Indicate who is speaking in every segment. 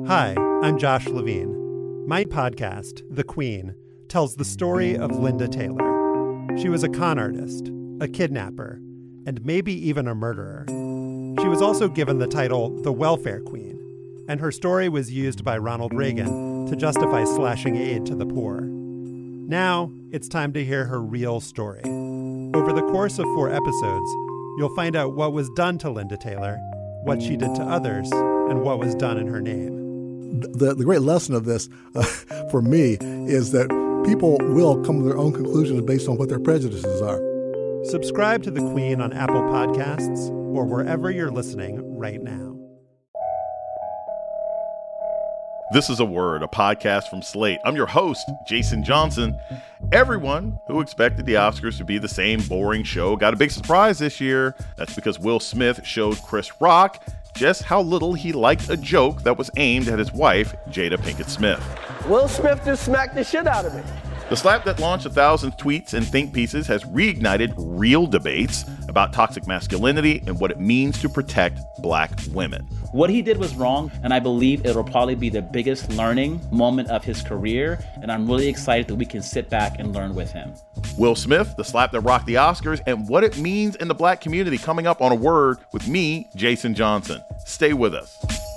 Speaker 1: Hi, I'm Josh Levine. My podcast, The Queen, tells the story of Linda Taylor. She was a con artist, a kidnapper, and maybe even a murderer. She was also given the title the Welfare Queen, and her story was used by Ronald Reagan to justify slashing aid to the poor. Now, it's time to hear her real story. Over the course of 4 episodes, you'll find out what was done to Linda Taylor, what she did to others, and what was done in her name.
Speaker 2: The great lesson of this, for me, is that people will come to their own conclusions based on what their prejudices are.
Speaker 1: Subscribe to The Queen on Apple Podcasts or wherever you're listening right now.
Speaker 3: This is A Word, a podcast from Slate. I'm your host, Jason Johnson. Everyone who expected the Oscars to be the same boring show got a big surprise this year. That's because Will Smith showed Chris Rock just how little he liked a joke that was aimed at his wife, Jada Pinkett Smith.
Speaker 4: Will Smith just smacked the shit out of me.
Speaker 3: The slap that launched 1,000 tweets and think pieces has reignited real debates about toxic masculinity and what it means to protect Black women.
Speaker 5: What he did was wrong, and I believe it'll probably be the biggest learning moment of his career, and I'm really excited that we can sit back and learn with him.
Speaker 3: Will Smith, the slap that rocked the Oscars, and what it means in the Black community, coming up on A Word with me, Jason Johnson. Stay with us.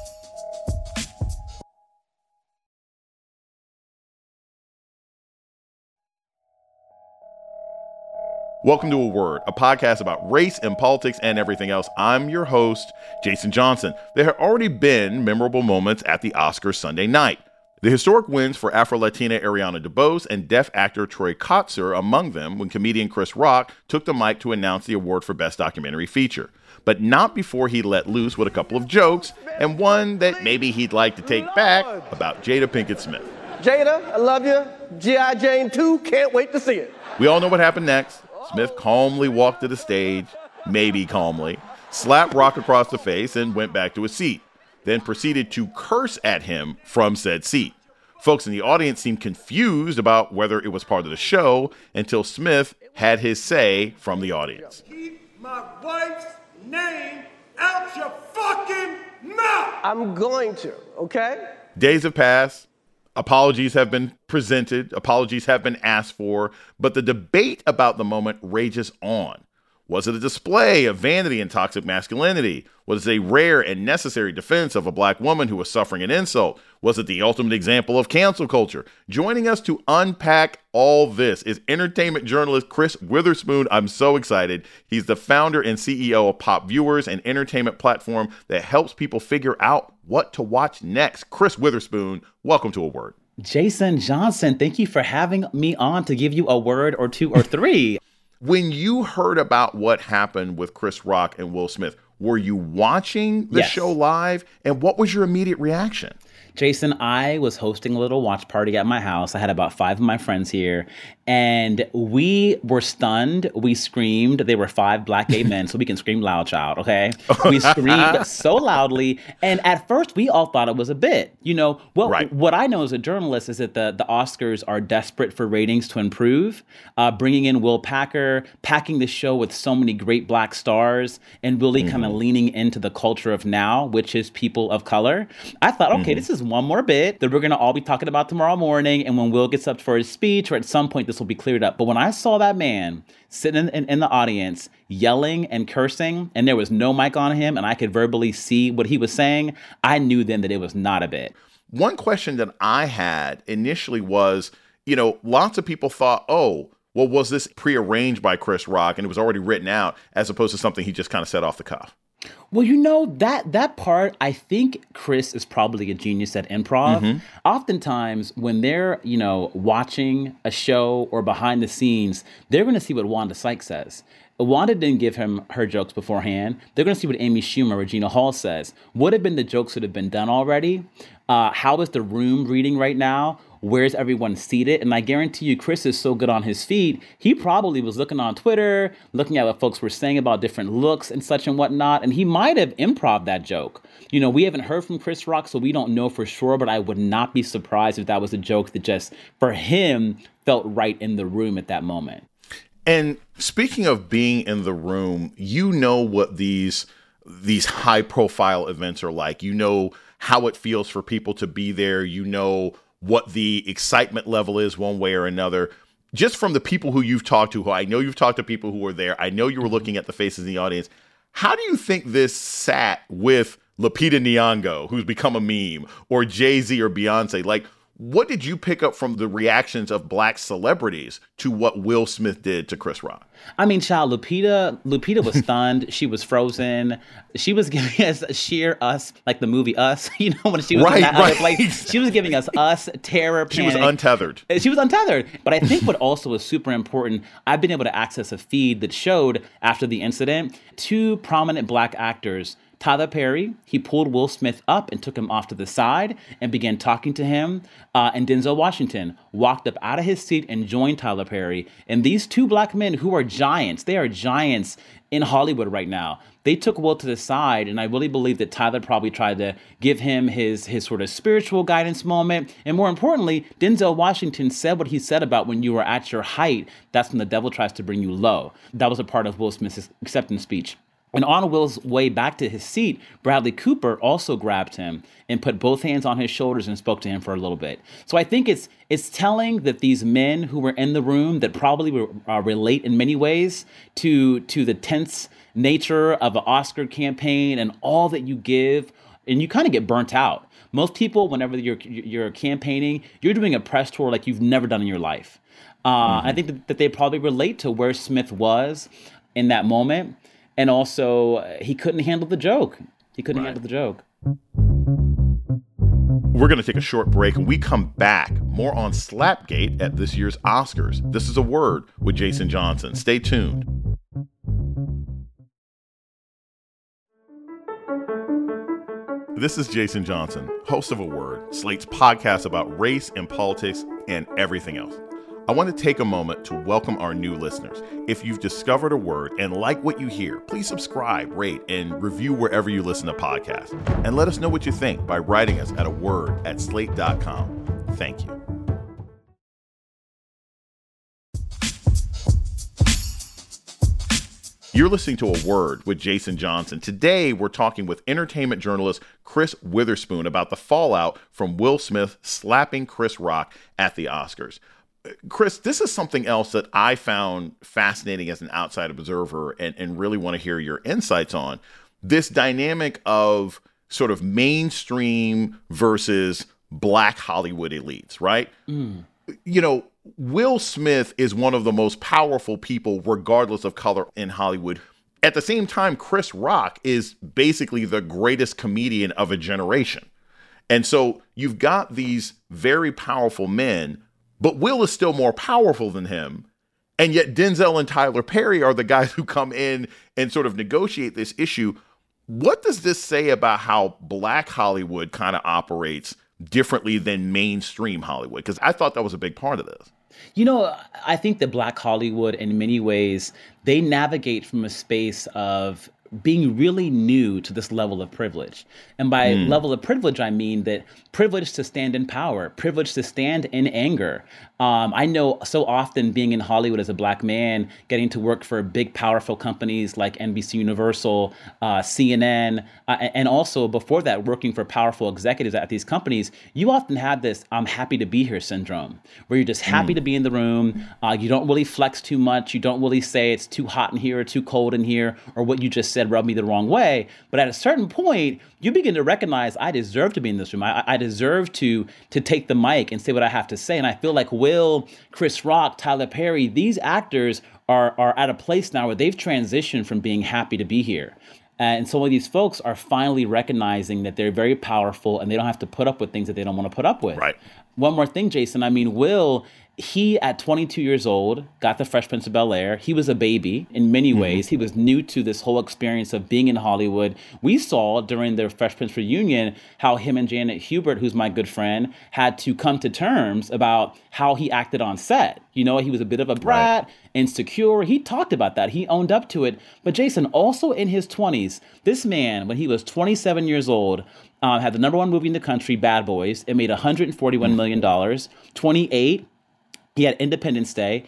Speaker 3: Welcome to A Word, a podcast about race and politics and everything else. I'm your host, Jason Johnson. There have already been memorable moments at the Oscars Sunday night. The historic wins for Afro-Latina Ariana DeBose and deaf actor Troy Kotsur among them when comedian Chris Rock took the mic to announce the award for Best Documentary Feature. But not before he let loose with a couple of jokes, and one that maybe he'd like to take back about Jada Pinkett Smith.
Speaker 4: Jada, I love you. G.I. Jane 2, can't wait to see it.
Speaker 3: We all know what happened next. Smith calmly walked to the stage, maybe calmly, slapped Rock across the face and went back to his seat, then proceeded to curse at him from said seat. Folks in the audience seemed confused about whether it was part of the show until Smith had his say from the audience.
Speaker 6: Keep my wife's name out your fucking mouth!
Speaker 4: I'm going to, okay?
Speaker 3: Days have passed. Apologies have been presented. Apologies have been asked for. But the debate about the moment rages on. Was it a display of vanity and toxic masculinity? Was it a rare and necessary defense of a Black woman who was suffering an insult? Was it the ultimate example of cancel culture? Joining us to unpack all this is entertainment journalist Chris Witherspoon. I'm so excited. He's the founder and CEO of Pop Viewers, an entertainment platform that helps people figure out what to watch next. Chris Witherspoon, welcome to A Word.
Speaker 5: Jason Johnson, thank you for having me on to give you a word or two or three.
Speaker 3: When you heard about what happened with Chris Rock and Will Smith, were you watching the show live? And what was your immediate reaction?
Speaker 5: Jason, I was hosting a little watch party at my house. I had about 5 of my friends here, and we were stunned. We screamed. They were 5 Black gay men, so we can scream loud, child, okay? We screamed so loudly, and at first, we all thought it was a bit. You know, what I know as a journalist is that the Oscars are desperate for ratings to improve, bringing in Will Packer, packing the show with so many great Black stars, and really kind of leaning into the culture of now, which is people of color. I thought, okay, this is one more bit that we're going to all be talking about tomorrow morning. And when Will gets up for his speech, or at some point, this will be cleared up. But when I saw that man sitting in the audience yelling and cursing, and there was no mic on him, and I could verbally see what he was saying, I knew then that it was not a bit.
Speaker 3: One question that I had initially was, you know, lots of people thought, oh, well, was this prearranged by Chris Rock and it was already written out as opposed to something he just kind of said off the cuff?
Speaker 5: Well, you know, that part, I think Chris is probably a genius at improv. Oftentimes, when they're, you know, watching a show or behind the scenes, they're going to see what Wanda Sykes says. Wanda didn't give him her jokes beforehand. They're going to see what Amy Schumer, Regina Hall says. What have been the jokes that have been done already? How is the room reading right now? Where's everyone seated? And I guarantee you, Chris is so good on his feet, he probably was looking on Twitter, looking at what folks were saying about different looks and such and whatnot, and he might have improv that joke. You know, we haven't heard from Chris Rock, so we don't know for sure, but I would not be surprised if that was a joke that just, for him, felt right in the room at that moment.
Speaker 3: And speaking of being in the room, you know what these high-profile events are like. You know how it feels for people to be there. You know what the excitement level is one way or another. Just from the people who you've talked to, who I know you've talked to people who were there, I know you were looking at the faces in the audience. How do you think this sat with Lupita Nyong'o, who's become a meme, or Jay-Z or Beyonce? Like, what did you pick up from the reactions of Black celebrities to what Will Smith did to Chris Rock?
Speaker 5: I mean, child, Lupita was stunned. She was frozen. She was giving us sheer Us, like the movie Us, you know, when she was in that other place. She was giving us Us, terror, panic.
Speaker 3: She was untethered.
Speaker 5: She was untethered. But I think what also was super important, I've been able to access a feed that showed, after the incident, 2 prominent Black actors. Tyler Perry, he pulled Will Smith up and took him off to the side and began talking to him. And Denzel Washington walked up out of his seat and joined Tyler Perry. And these 2 Black men who are giants, they are giants in Hollywood right now. They took Will to the side, and I really believe that Tyler probably tried to give him his sort of spiritual guidance moment. And more importantly, Denzel Washington said what he said about when you are at your height, that's when the devil tries to bring you low. That was a part of Will Smith's acceptance speech. And on Will's way back to his seat, Bradley Cooper also grabbed him and put both hands on his shoulders and spoke to him for a little bit. So I think it's telling that these men who were in the room that probably relate in many ways to the tense nature of an Oscar campaign and all that you give, and you kind of get burnt out. Most people, whenever you're campaigning, you're doing a press tour like you've never done in your life. I think that they probably relate to where Smith was in that moment. And also, he couldn't handle the joke. Handle the joke.
Speaker 3: We're going to take a short break. When we come back, more on Slapgate at this year's Oscars. This is A Word with Jason Johnson. Stay tuned. This is Jason Johnson, host of A Word, Slate's podcast about race and politics and everything else. I want to take a moment to welcome our new listeners. If you've discovered A Word and like what you hear, please subscribe, rate, and review wherever you listen to podcasts. And let us know what you think by writing us at aword@slate.com. Thank you. You're listening to A Word with Jason Johnson. Today, we're talking with entertainment journalist Chris Witherspoon about the fallout from Will Smith slapping Chris Rock at the Oscars. Chris, this is something else that I found fascinating as an outside observer and really want to hear your insights on. This dynamic of sort of mainstream versus Black Hollywood elites, right? You know, Will Smith is one of the most powerful people, regardless of color, in Hollywood. At the same time, Chris Rock is basically the greatest comedian of a generation. And so you've got these very powerful men, but Will is still more powerful than him. And yet Denzel and Tyler Perry are the guys who come in and sort of negotiate this issue. What does this say about how Black Hollywood kind of operates differently than mainstream Hollywood? Because I thought that was a big part of this.
Speaker 5: You know, I think that Black Hollywood, in many ways, they navigate from a space of being really new to this level of privilege. And by level of privilege, I mean that privilege to stand in power, privilege to stand in anger. I know so often being in Hollywood as a Black man, getting to work for big, powerful companies like NBC Universal, CNN, and also before that, working for powerful executives at these companies, you often have this I'm happy to be here syndrome, where you're just happy to be in the room. You don't really flex too much. You don't really say it's too hot in here or too cold in here, or what you just said rubbed me the wrong way. But at a certain point, you begin to recognize I deserve to be in this room. I deserve to take the mic and say what I have to say. And I feel like Will, Chris Rock, Tyler Perry, these actors are at a place now where they've transitioned from being happy to be here. And some of these folks are finally recognizing that they're very powerful and they don't have to put up with things that they don't want to put up with.
Speaker 3: Right.
Speaker 5: One more thing, Jason. I mean, Will, he, at 22 years old, got the Fresh Prince of Bel-Air. He was a baby in many ways. He was new to this whole experience of being in Hollywood. We saw during the Fresh Prince reunion how him and Janet Hubert, who's my good friend, had to come to terms about how he acted on set. You know, he was a bit of a brat, insecure. He talked about that. He owned up to it. But Jason, also in his 20s, this man, when he was 27 years old, had the #1 movie in the country, Bad Boys. It made $141 million. 28, he had Independence Day,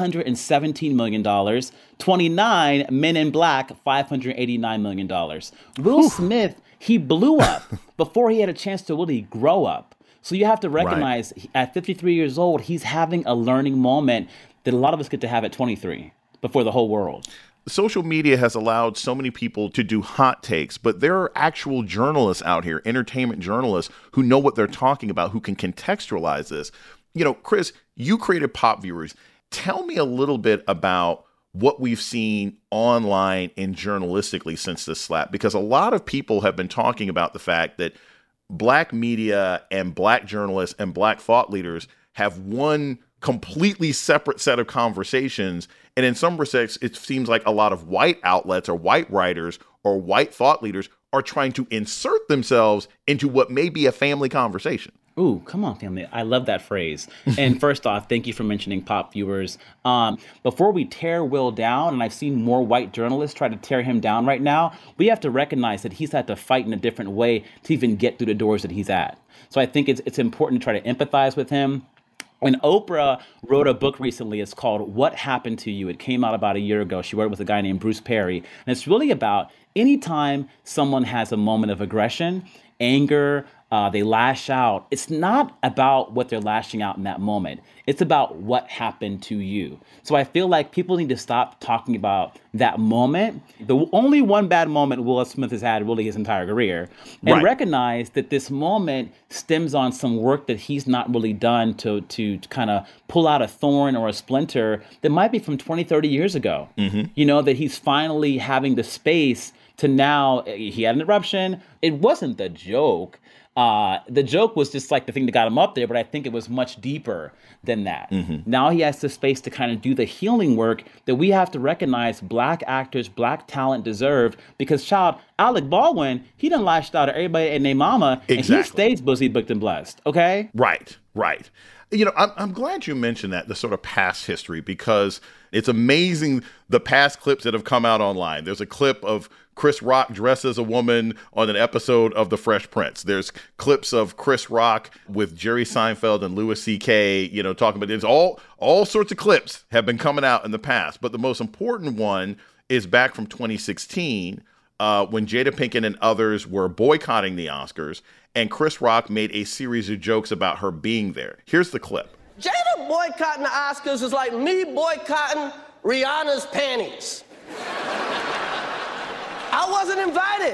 Speaker 5: $817 million. 29, Men in Black, $589 million. Will Smith he blew up before he had a chance to really grow up. So you have to recognize at 53 years old, he's having a learning moment that a lot of us get to have at 23 before the whole world.
Speaker 3: Social media has allowed so many people to do hot takes, but there are actual journalists out here, entertainment journalists, who know what they're talking about, who can contextualize this. You know, Chris, you created Pop Viewers. Tell me a little bit about what we've seen online and journalistically since this slap, because a lot of people have been talking about the fact that Black media and Black journalists and Black thought leaders have one completely separate set of conversations. And in some respects, it seems like a lot of white outlets or white writers or white thought leaders are trying to insert themselves into what may be a family conversation.
Speaker 5: Ooh, come on, family. I love that phrase. And first off, thank you for mentioning Pop Viewers. Before we tear Will down, and I've seen more white journalists try to tear him down right now, we have to recognize that he's had to fight in a different way to even get through the doors that he's at. So I think it's important to try to empathize with him. When Oprah wrote a book recently, it's called What Happened to You? It came out about a year ago. She wrote it with a guy named Bruce Perry. And it's really about anytime someone has a moment of aggression, anger, they lash out. It's not about what they're lashing out in that moment. It's about what happened to you. So I feel like people need to stop talking about that moment. The only one bad moment Will Smith has had really his entire career. And recognize that this moment stems on some work that he's not really done to kind of pull out a thorn or a splinter that might be from 20, 30 years ago. You know, that he's finally having the space to now, he had an eruption. It wasn't the joke. The joke was just like the thing that got him up there, but I think it was much deeper than that. Now he has the space to kind of do the healing work that we have to recognize Black actors, Black talent deserve, because Alec Baldwin, he done lashed out at everybody and their mama, and he stays busy, booked, and blessed, okay?
Speaker 3: Right. You know, I'm glad you mentioned that, the sort of past history, because it's amazing the past clips that have come out online. There's a clip of Chris Rock dressed as a woman on an episode of The Fresh Prince. There's clips of Chris Rock with Jerry Seinfeld and Louis C.K., you know, talking about there's all sorts of clips have been coming out in the past. But the most important one is back from 2016 when Jada Pinkett and others were boycotting the Oscars, and Chris Rock made a series of jokes about her being there. Here's the clip.
Speaker 4: Jada boycotting the Oscars is like me boycotting Rihanna's panties. I wasn't invited.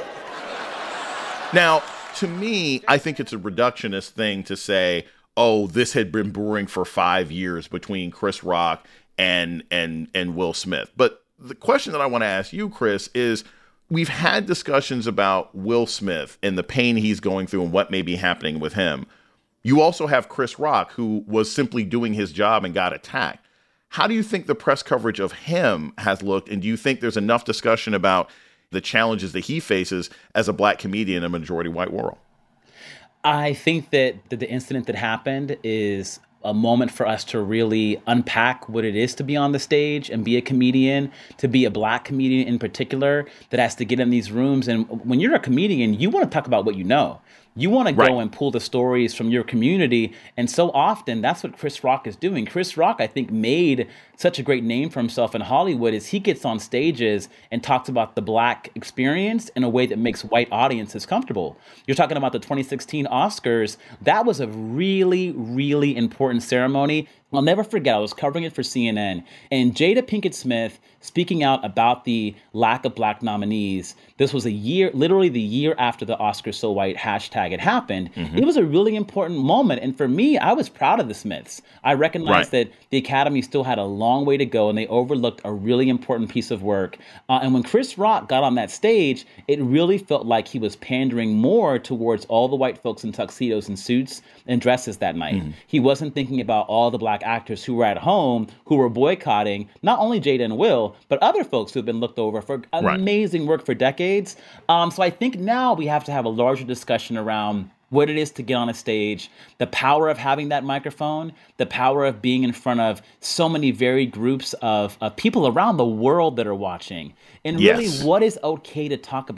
Speaker 3: Now, to me, I think it's a reductionist thing to say, oh, this had been brewing for 5 years between Chris Rock and Will Smith. But the question that I want to ask you, Chris, is we've had discussions about Will Smith and the pain he's going through and what may be happening with him. You also have Chris Rock, who was simply doing his job and got attacked. How do you think the press coverage of him has looked? And do you think there's enough discussion about the challenges that he faces as a Black comedian in a majority white world?
Speaker 5: I think that the incident that happened is a moment for us to really unpack what it is to be on the stage and be a comedian, to be a Black comedian in particular, that has to get in these rooms. And when you're a comedian, you want to talk about what you know. You want to go and pull the stories from your community. And so often that's what Chris Rock is doing. Chris Rock, I think, made such a great name for himself in Hollywood is he gets on stages and talks about the Black experience in a way that makes white audiences comfortable. You're talking about the 2016 Oscars. That was a really, really important ceremony. I'll never forget, I was covering it for CNN, and Jada Pinkett Smith speaking out about the lack of Black nominees. This was literally the year after the Oscars So White hashtag had happened. It was a really important moment. And for me, I was proud of the Smiths. I recognized that the Academy still had a long way to go and they overlooked a really important piece of work. And when Chris Rock got on that stage, it really felt like he was pandering more towards all the white folks in tuxedos and suits and dresses that night. He wasn't thinking about all the Black actors who were at home, who were boycotting not only Jada and Will, but other folks who have been looked over for amazing work for decades. So I think now we have to have a larger discussion around what it is to get on a stage, the power of having that microphone, the power of being in front of so many varied groups of people around the world that are watching, and really what is okay to talk about.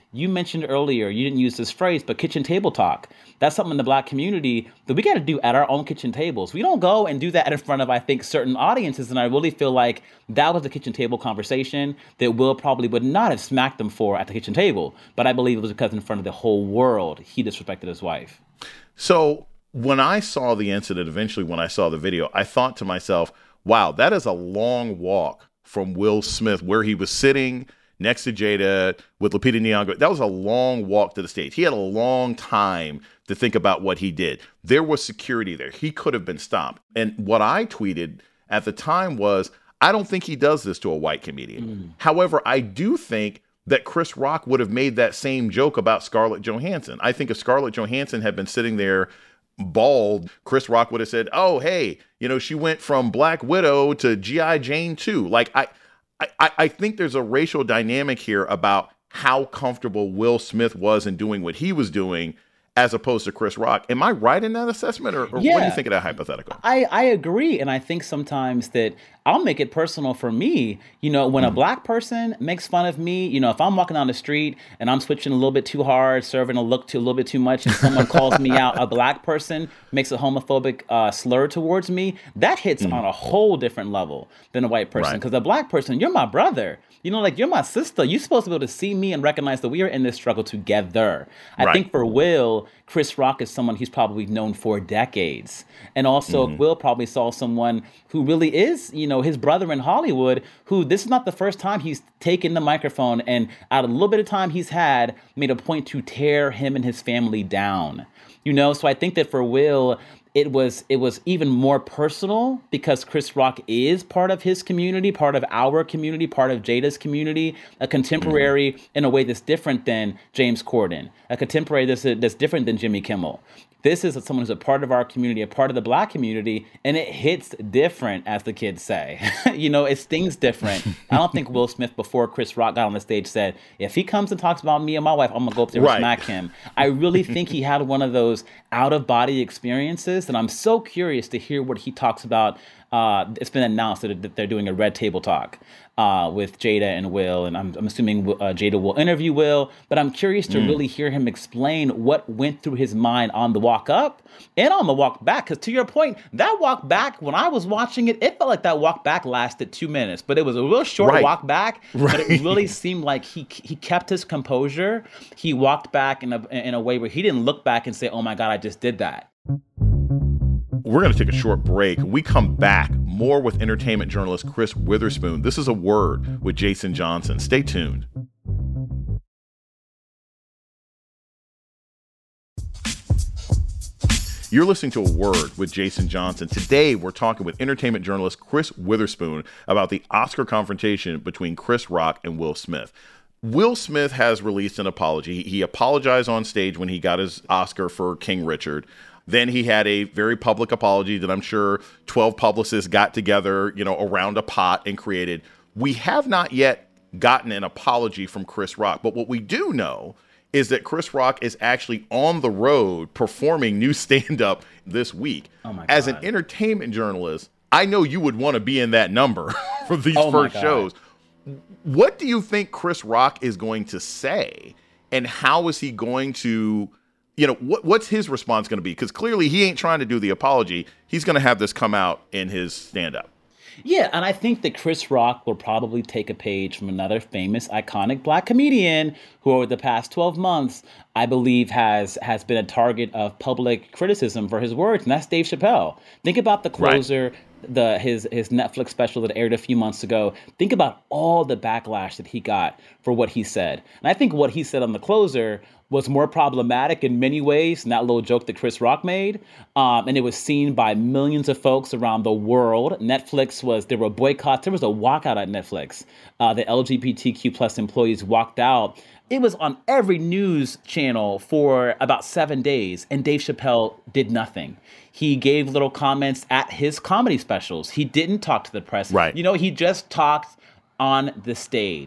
Speaker 5: You mentioned earlier, you didn't use this phrase, but kitchen table talk. That's something in the Black community that we got to do at our own kitchen tables. We don't go and do that in front of, I think, certain audiences. And I really feel like that was a kitchen table conversation that Will probably would not have smacked him for at the kitchen table. But I believe it was because in front of the whole world, he disrespected his wife.
Speaker 3: So when I saw the incident, eventually when I saw the video, I thought to myself, wow, that is a long walk from Will Smith, where he was sitting next to Jada with Lupita Nyong'o. That was a long walk to the stage. He had a long time to think about what he did. There was security there. He could have been stopped. And what I tweeted at the time was, I don't think he does this to a white comedian. However, I do think that Chris Rock would have made that same joke about Scarlett Johansson. I think if Scarlett Johansson had been sitting there bald, Chris Rock would have said, oh, hey, she went from Black Widow to G.I. Jane 2. Like, I think there's a racial dynamic here about how comfortable Will Smith was in doing what he was doing as opposed to Chris Rock. Am I right in that assessment, or what do you think of that hypothetical?
Speaker 5: I agree. And I think sometimes that I'll make it personal for me. When a Black person makes fun of me, if I'm walking down the street and I'm switching a little bit too hard, serving a look a little bit too much, and someone calls me out, a Black person makes a homophobic slur towards me, that hits on a whole different level than a white person. Because a Black person, you're my brother. You're my sister. You're supposed to be able to see me and recognize that we are in this struggle together. I think for Will, Chris Rock is someone he's probably known for decades. And also, Will probably saw someone who really is, his brother in Hollywood, who this is not the first time he's taken the microphone and out of a little bit of time he's had, made a point to tear him and his family down. So I think that for Will, it was even more personal because Chris Rock is part of his community, part of our community, part of Jada's community, a contemporary in a way that's different than James Corden, a contemporary that's different than Jimmy Kimmel. This is someone who's a part of our community, a part of the Black community, and it hits different, as the kids say. It stings different. I don't think Will Smith, before Chris Rock got on the stage, said, if he comes and talks about me and my wife, I'm going to go up there and smack him. I really think he had one of those out-of-body experiences, and I'm so curious to hear what he talks about. It's been announced that they're doing a Red Table Talk with Jada and Will, and I'm assuming Jada will interview Will, but I'm curious to really hear him explain what went through his mind on the walk up and on the walk back, because to your point, that walk back, when I was watching it, it felt like that walk back lasted 2 minutes, but it was a real short walk back, but it really seemed like he kept his composure. He walked back in a way where he didn't look back and say, oh my God, I just did that.
Speaker 3: We're going to take a short break. When we come back, more with entertainment journalist Chris Witherspoon. This is A Word with Jason Johnson. Stay tuned. You're listening to A Word with Jason Johnson. Today, we're talking with entertainment journalist Chris Witherspoon about the Oscar confrontation between Chris Rock and Will Smith. Will Smith has released an apology. He apologized on stage when he got his Oscar for King Richard. Then he had a very public apology that I'm sure 12 publicists got together, around a pot and created. We have not yet gotten an apology from Chris Rock. But what we do know is that Chris Rock is actually on the road performing new stand-up this week.
Speaker 5: Oh my God.
Speaker 3: As an entertainment journalist, I know you would want to be in that number for these first shows. What do you think Chris Rock is going to say? And how is he going to... what's his response going to be? Because clearly he ain't trying to do the apology. He's going to have this come out in his stand-up.
Speaker 5: Yeah, and I think that Chris Rock will probably take a page from another famous, iconic Black comedian who over the past 12 months, I believe has been a target of public criticism for his words, and that's Dave Chappelle. Think about The Closer, his Netflix special that aired a few months ago. Think about all the backlash that he got for what he said. And I think what he said on The Closer was more problematic in many ways than that little joke that Chris Rock made. And it was seen by millions of folks around the world. There were boycotts. There was a walkout at Netflix. The LGBTQ plus employees walked out. It was on every news channel for about 7 days, and Dave Chappelle did nothing. He gave little comments at his comedy specials. He didn't talk to the press.
Speaker 3: Right.
Speaker 5: He just talked on the stage.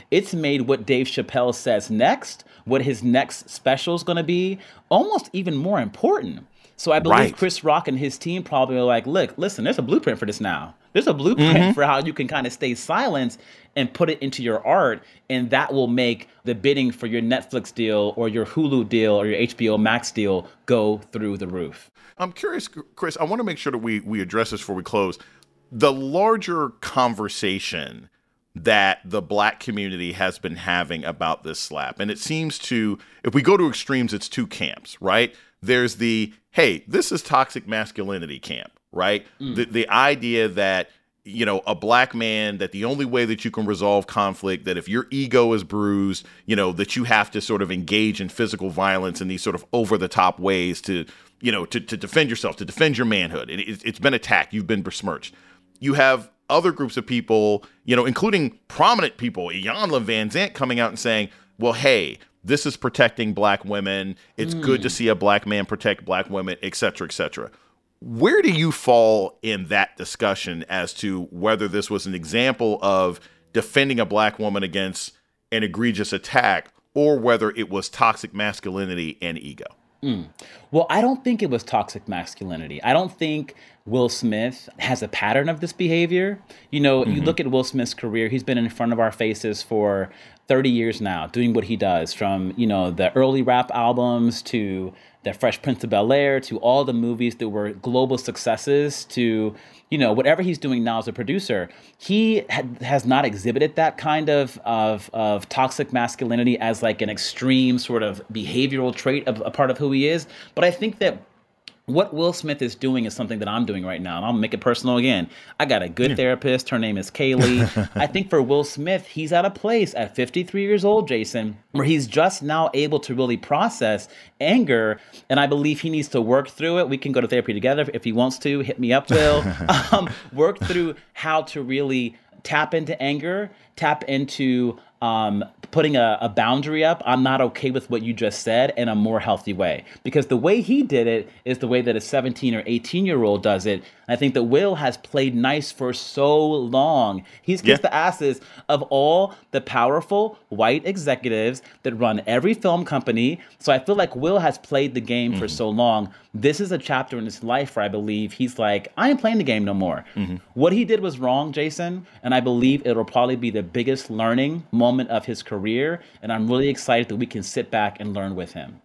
Speaker 5: it's made what Dave Chappelle says next, what his next special is going to be, almost even more important. So I believe Chris Rock and his team probably are like, look, listen, there's a blueprint for this now. There's a blueprint for how you can kind of stay silent and put it into your art. And that will make the bidding for your Netflix deal or your Hulu deal or your HBO Max deal go through the roof.
Speaker 3: I'm curious, Chris, I want to make sure that we address this before we close. The larger conversation that the Black community has been having about this slap. And it seems to, if we go to extremes, it's two camps, right? There's the, hey, this is toxic masculinity camp, right? The idea that, you know, a Black man, that the only way that you can resolve conflict, that if your ego is bruised, you know, that you have to sort of engage in physical violence in these sort of over-the-top ways to, you know, to defend yourself, to defend your manhood. It's been attacked. You've been besmirched. You have other groups of people, you know, including prominent people, Iyanla Vanzant coming out and saying, well, hey, this is protecting Black women. It's good to see a Black man protect Black women, et cetera, et cetera. Where do you fall in that discussion as to whether this was an example of defending a Black woman against an egregious attack or whether it was toxic masculinity and ego?
Speaker 5: Well, I don't think it was toxic masculinity. I don't think Will Smith has a pattern of this behavior. You know, you look at Will Smith's career, he's been in front of our faces for 30 years now, doing what he does, from, you know, the early rap albums to the Fresh Prince of Bel-Air to all the movies that were global successes to, you know, whatever he's doing now as a producer. He has not exhibited that kind of toxic masculinity as like an extreme sort of behavioral trait of a part of who he is. But I think that what Will Smith is doing is something that I'm doing right now. And I'll make it personal again. I got a good therapist. Her name is Kaylee. I think for Will Smith, he's at a place at 53 years old, Jason, where he's just now able to really process anger. And I believe he needs to work through it. We can go to therapy together if he wants to. Hit me up, Will. Work through how to really tap into anger, tap into putting a boundary up. I'm not okay with what you just said in a more healthy way. Because the way he did it is the way that a 17 or 18-year-old does it. I think that Will has played nice for so long. He's kissed the asses of all the powerful white executives that run every film company. So I feel like Will has played the game for so long. This is a chapter in his life where I believe he's like, I ain't playing the game no more. What he did was wrong, Jason, and I believe it'll probably be the biggest learning moment of his career, and I'm really excited that we can sit back and learn with him.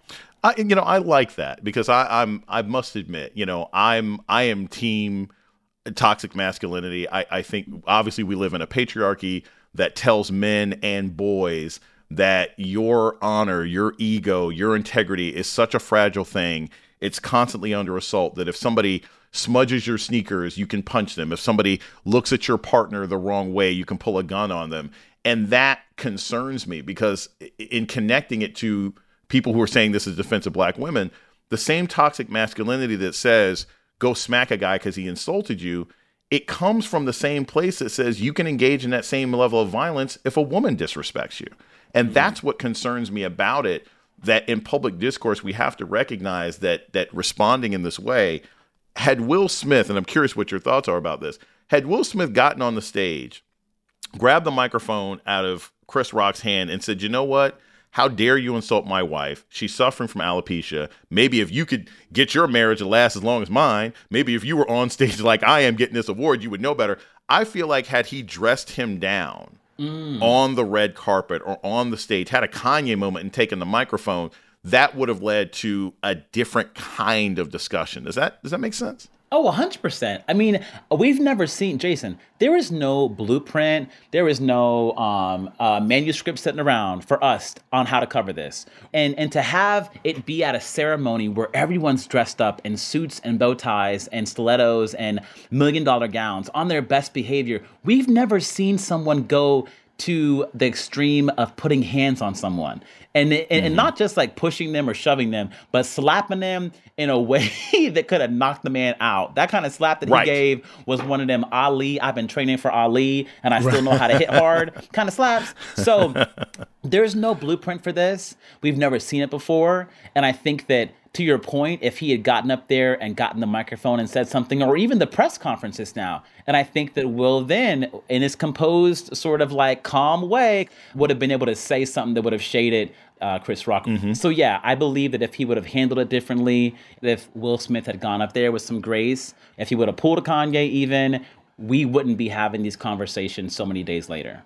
Speaker 3: I like that because I must admit, I am team toxic masculinity. I think obviously we live in a patriarchy that tells men and boys that your honor, your ego, your integrity is such a fragile thing. It's constantly under assault that if somebody smudges your sneakers, you can punch them. If somebody looks at your partner the wrong way, you can pull a gun on them. And that concerns me because in connecting it to people who are saying this is defense of Black women, the same toxic masculinity that says, go smack a guy because he insulted you, it comes from the same place that says you can engage in that same level of violence if a woman disrespects you. And that's what concerns me about it, that in public discourse, we have to recognize that responding in this way, had Will Smith, and I'm curious what your thoughts are about this, had Will Smith gotten on the stage, grabbed the microphone out of Chris Rock's hand and said, you know what? How dare you insult my wife? She's suffering from alopecia. Maybe if you could get your marriage to last as long as mine, maybe if you were on stage like I am getting this award, you would know better. I feel like had he dressed him down on the red carpet or on the stage, had a Kanye moment and taken the microphone, that would have led to a different kind of discussion. Does that make sense?
Speaker 5: Oh, 100%. I mean, we've never seen, Jason, there is no blueprint. There is no manuscript sitting around for us on how to cover this. And to have it be at a ceremony where everyone's dressed up in suits and bow ties and stilettos and $1 million gowns on their best behavior, we've never seen someone go to the extreme of putting hands on someone. And not just like pushing them or shoving them, but slapping them in a way that could have knocked the man out. That kind of slap that he gave was one of them Ali, I've been training for Ali, and I still know how to hit hard kind of slaps. So there's no blueprint for this. We've never seen it before. And I think that to your point, if he had gotten up there and gotten the microphone and said something, or even the press conferences now, and I think that Will then, in his composed, sort of like calm way, would have been able to say something that would have shaded Chris Rock. So yeah, I believe that if he would have handled it differently, if Will Smith had gone up there with some grace, if he would have pulled a Kanye even, we wouldn't be having these conversations so many days later.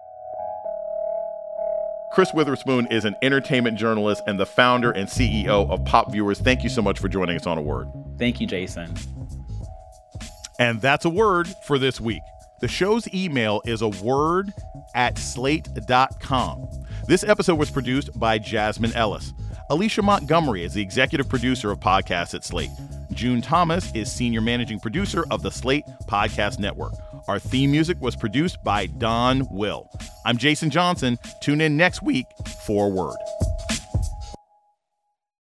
Speaker 3: Chris Witherspoon is an entertainment journalist and the founder and CEO of Pop Viewers. Thank you so much for joining us on A Word.
Speaker 5: Thank you, Jason.
Speaker 3: And that's A Word for this week. The show's email is aword@slate.com. This episode was produced by Jasmine Ellis. Alicia Montgomery is the executive producer of podcasts at Slate. June Thomas is senior managing producer of the Slate Podcast Network. Our theme music was produced by Don Will. I'm Jason Johnson. Tune in next week for A Word.